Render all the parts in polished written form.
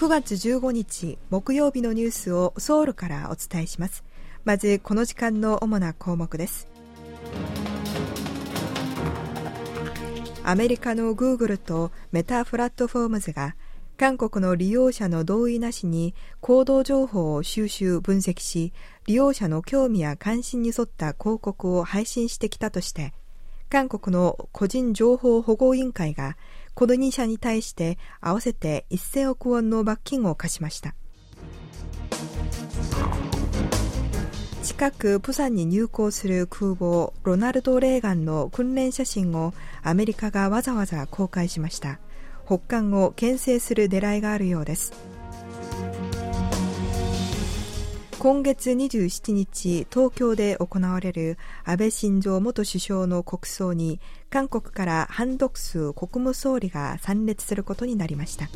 9月15日木曜日のニュースをソウルからお伝えします。まずこの時間の主な項目です。アメリカの Google とメタプラットフォームズが韓国の利用者の同意なしに行動情報を収集分析し、利用者の興味や関心に沿った広告を配信してきたとして、韓国の個人情報保護委員会がこの2社に対して合わせて1000億ウォンの罰金を課しました。近く釜山に入港する空母ロナルド・レーガンの訓練写真をアメリカがわざわざ公開しました。北韓を牽制する狙いがあるようです。今月27日、東京で行われる安倍晋三元首相の国葬に韓国からハン・ドクス国務総理が参列することになりました。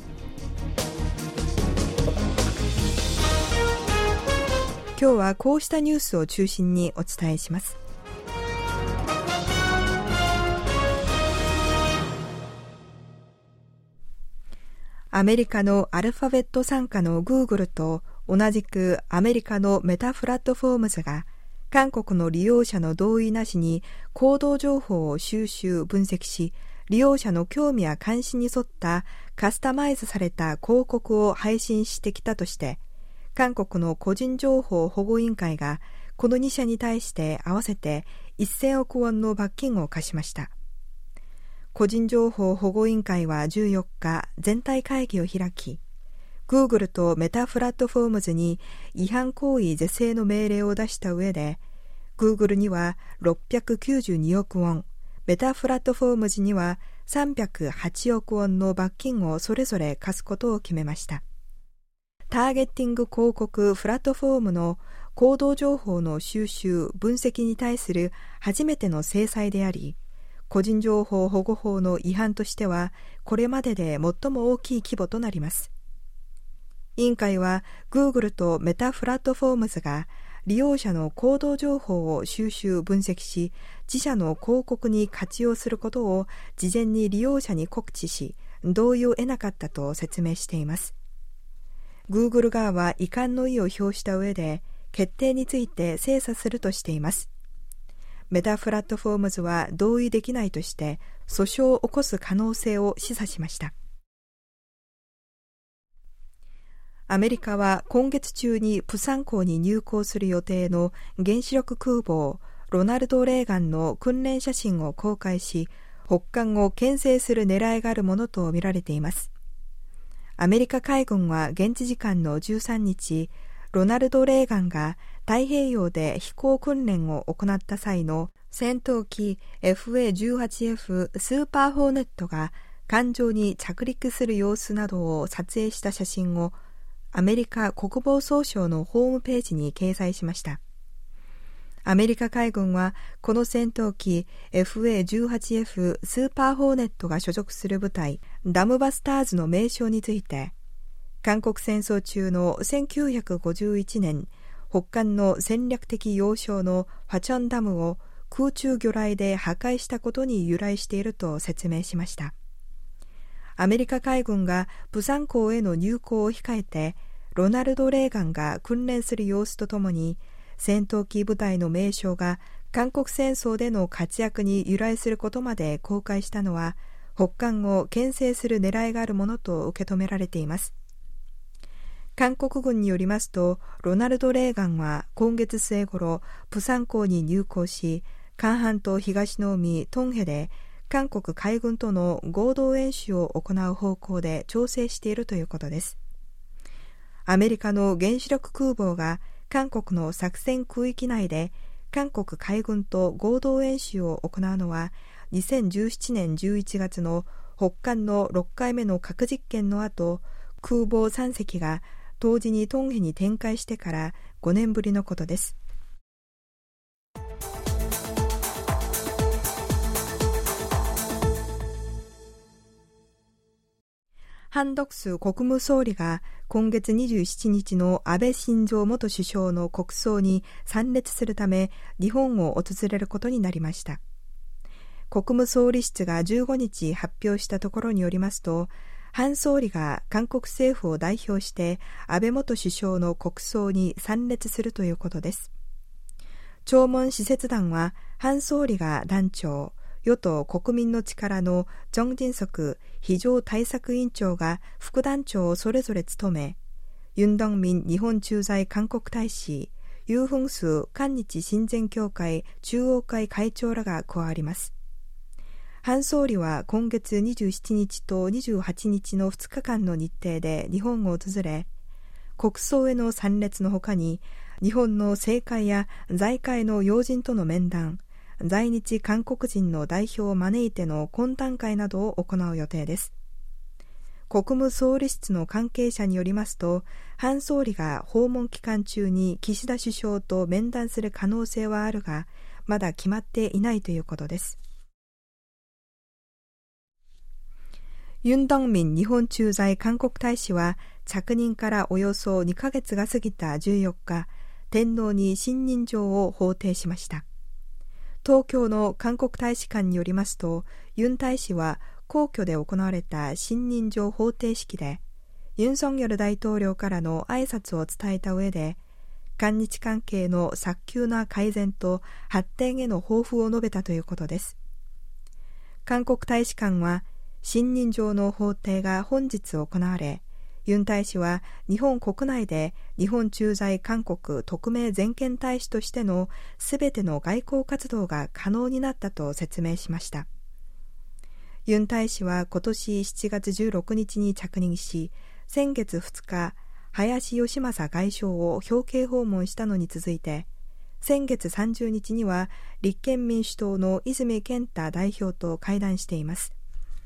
今日はこうしたニュースを中心にお伝えします。アメリカのアルファベット傘下の Google と同じくアメリカのメタプラットフォームズが韓国の利用者の同意なしに行動情報を収集分析し、利用者の興味や関心に沿ったカスタマイズされた広告を配信してきたとして、韓国の個人情報保護委員会がこの2社に対して合わせて1000億ウォンの罰金を課しました。個人情報保護委員会は14日全体会議を開き、Google とメタプラットフォームズに違反行為是正の命令を出した上で、Google には692億ウォン、メタプラットフォームズには308億ウォンの罰金をそれぞれ課すことを決めました。ターゲッティング広告プラットフォームの行動情報の収集・分析に対する初めての制裁であり、個人情報保護法の違反としてはこれまでで最も大きい規模となります。委員会は Google とメタプラットフォームズが利用者の行動情報を収集分析し、自社の広告に活用することを事前に利用者に告知し、同意を得なかったと説明しています。Google 側は遺憾の意を表した上で、決定について精査するとしています。メタプラットフォームズは同意できないとして、訴訟を起こす可能性を示唆しました。アメリカは今月中にプサン港に入港する予定の原子力空母ロナルド・レーガンの訓練写真を公開し、北韓を牽制する狙いがあるものとみられています。アメリカ海軍は現地時間の13日、ロナルド・レーガンが太平洋で飛行訓練を行った際の戦闘機 FA-18F スーパーホーネットが艦上に着陸する様子などを撮影した写真をアメリカ国防総省のホームページに掲載しました。アメリカ海軍はこの戦闘機 FA-18F スーパーホーネットが所属する部隊ダムバスターズの名称について、韓国戦争中の1951年、北韓の戦略的要衝のファチョンダムを空中魚雷で破壊したことに由来していると説明しました。アメリカ海軍がプサン港への入港を控えて、ロナルド・レーガンが訓練する様子とともに、戦闘機部隊の名称が韓国戦争での活躍に由来することまで公開したのは、北韓を牽制する狙いがあるものと受け止められています。韓国軍によりますと、ロナルド・レーガンは今月末頃、プサン港に入港し、韓半島東の海トンヘで韓国海軍との合同演習を行う方向で調整しているということです。アメリカの原子力空母が韓国の作戦空域内で韓国海軍と合同演習を行うのは2017年11月の北韓の6回目の核実験の後、空母3隻が同時にトンヘに展開してから5年ぶりのことです。ハン・ドクス国務総理が今月27日の安倍晋三元首相の国葬に参列するため日本を訪れることになりました。国務総理室が15日発表したところによりますと、 ハン総理が韓国政府を代表して安倍元首相の国葬に参列するということです。弔問使節団はハン総理が団長、与党国民の力のジョン・ジンソク非常対策委員長が副団長をそれぞれ務め、ユン・ドンミン日本駐在韓国大使、ユー・フンス韓日親善協会中央会会長らが加わります。ハン総理は今月27日と28日の2日間の日程で日本を訪れ、国葬への参列のほかに、日本の政界や財界の要人との面談、在日韓国人の代表を招いての懇談会などを行う予定です。国務総理室の関係者によりますと、ハン総理が訪問期間中に岸田首相と面談する可能性はあるが、まだ決まっていないということです。ユン・ドンミン日本駐在韓国大使は着任からおよそ2ヶ月が過ぎた14日、天皇に信任状を奉呈しました。東京の韓国大使館によりますと、ユン大使は皇居で行われた信任状奉呈式で、ユン・ソンニョル大統領からの挨拶を伝えた上で、韓日関係の早急な改善と発展への抱負を述べたということです。韓国大使館は、信任状の奉呈が本日行われ、ユン大使は日本国内で日本駐在韓国特命全権大使としてのすべての外交活動が可能になったと説明しました。ユン大使は今年7月16日に着任し、先月2日、林芳正外相を表敬訪問したのに続いて、先月30日には立憲民主党の泉健太代表と会談しています。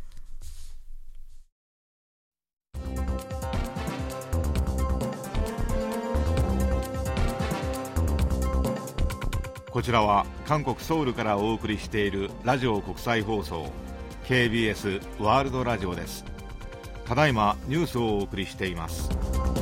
こちらは韓国ソウルからお送りしているラジオ国際放送 KBS ワールドラジオです。ただいまニュースをお送りしています。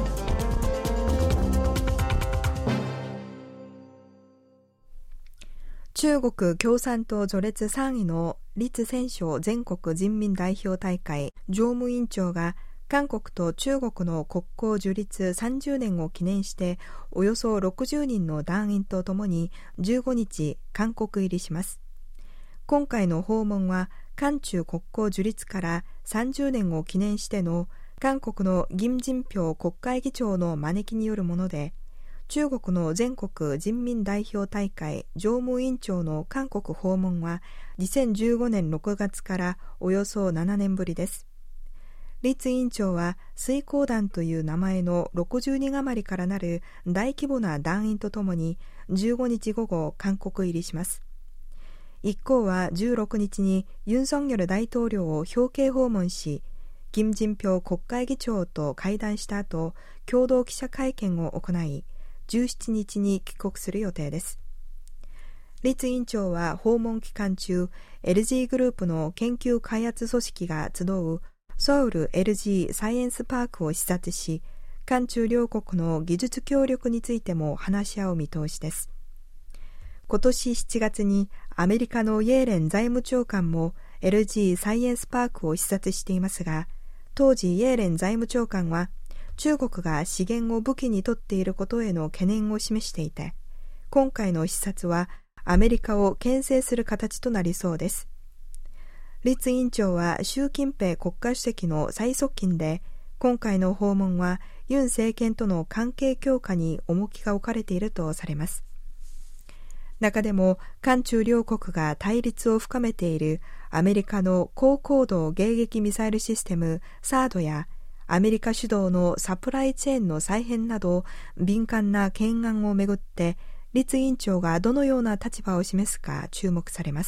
中国共産党序列3位の栗戦書全国人民代表大会常務委員長が韓国と中国の国交樹立30年を記念しておよそ60人の団員とともに15日韓国入りします。今回の訪問は韓中国交樹立から30年を記念しての韓国の金仁平国会議長の招きによるもので、中国の全国人民代表大会常務委員長の韓国訪問は2015年6月からおよそ7年ぶりです。栗委員長は水光団という名前の60人余りからなる大規模な団員とともに15日午後韓国入りします。一行は16日にユン・ソンニョル大統領を表敬訪問し、金仁平国会議長と会談した後、共同記者会見を行い、17日に帰国する予定です。栗委員長は訪問期間中、LG グループの研究開発組織が集うソウル LG サイエンスパークを視察し、韓中両国の技術協力についても話し合う見通しです。今年7月にアメリカのイエーレン財務長官も LG サイエンスパークを視察していますが、当時イエーレン財務長官は中国が資源を武器に取っていることへの懸念を示していて、今回の視察はアメリカを牽制する形となりそうです。栗委員長は習近平国家主席の最側近で、今回の訪問はユン政権との関係強化に重きが置かれているとされます。中でも韓中両国が対立を深めているアメリカの高高度迎撃ミサイルシステムサードやアメリカ主導のサプライチェーンの再編など敏感な懸案をめぐって栗委員長がどのような立場を示すか注目されます。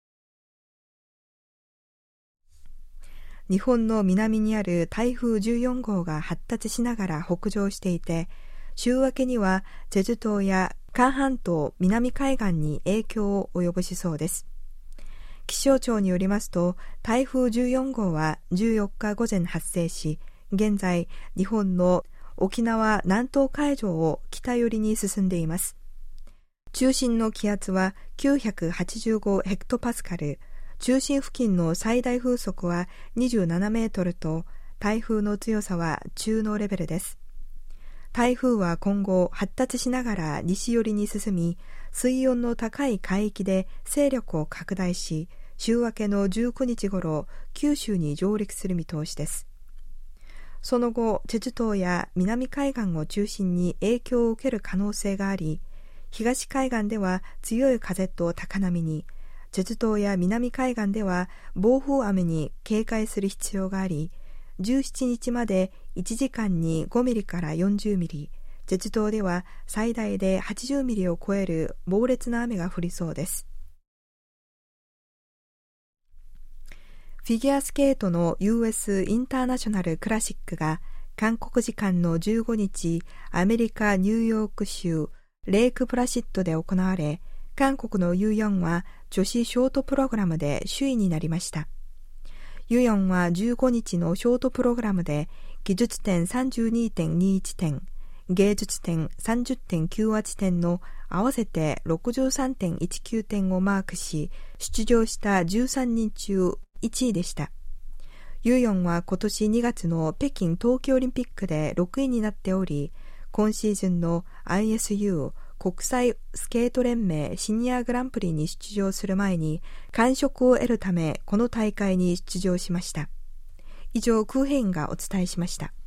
日本の南にある台風14号が発達しながら北上していて、週明けにはチェジュ島や韓半島南海岸に影響を及ぼしそうです。気象庁によりますと、台風14号は14日午前発生し、現在日本の沖縄南東海上を北寄りに進んでいます。中心の気圧は985ヘクトパスカル、中心付近の最大風速は27メートルと、 台風の強さは中のレベルです。台風は今後発達しながら西寄りに進み、水温の高い海域で勢力を拡大し、週明けの19日頃、九州に上陸する見通しです。その後、チェジュ島や南海岸を中心に影響を受ける可能性があり、東海岸では強い風と高波に、チェジュ島や南海岸では暴風雨に警戒する必要があり、17日まで1時間に5ミリから40ミリ、チェジュ島では最大で80ミリを超える猛烈な雨が降りそうです。フィギュアスケートの US インターナショナルクラシックが韓国時間の15日、アメリカ・ニューヨーク州レイクプラシッドで行われ、韓国のユヨンは女子ショートプログラムで首位になりました。ユヨンは15日のショートプログラムで技術点 32.21 点、芸術点 30.98 点の合わせて 63.19 点をマークし、出場した13人中1位でした。ユヨンは今年2月の北京冬季オリンピックで6位になっており、今シーズンの ISU 国際スケート連盟シニアグランプリに出場する前に感触を得るためこの大会に出場しました。以上、クーヘインがお伝えしました。